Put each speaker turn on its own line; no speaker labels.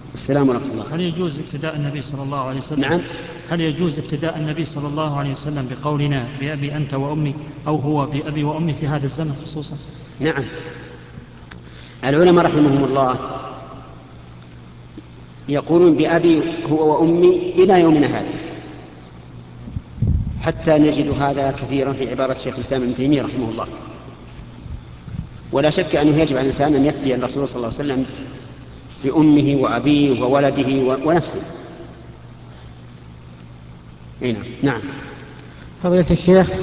السلام ورحمة الله.
هل يجوز ابتداء النبي صلى الله عليه وسلم؟
نعم.
هل يجوز ابتداء النبي صلى الله عليه وسلم بقولنا بأبي أنت وأمي، أو هو بأبي وأمي في هذا الزمن خصوصا؟
نعم، العلماء رحمهم الله يقولون بأبي هو وأمي إلى يومنا هذا، حتى نجد هذا كثيرا في عبارة شيخ الإسلام ابن تيمية رحمه الله. ولا شك أنه يجب على الإنسان أن يفدي الرسول صلى الله عليه وسلم بأمه وأبيه وولده ونفسه. نعم.
فضيلة الشيخ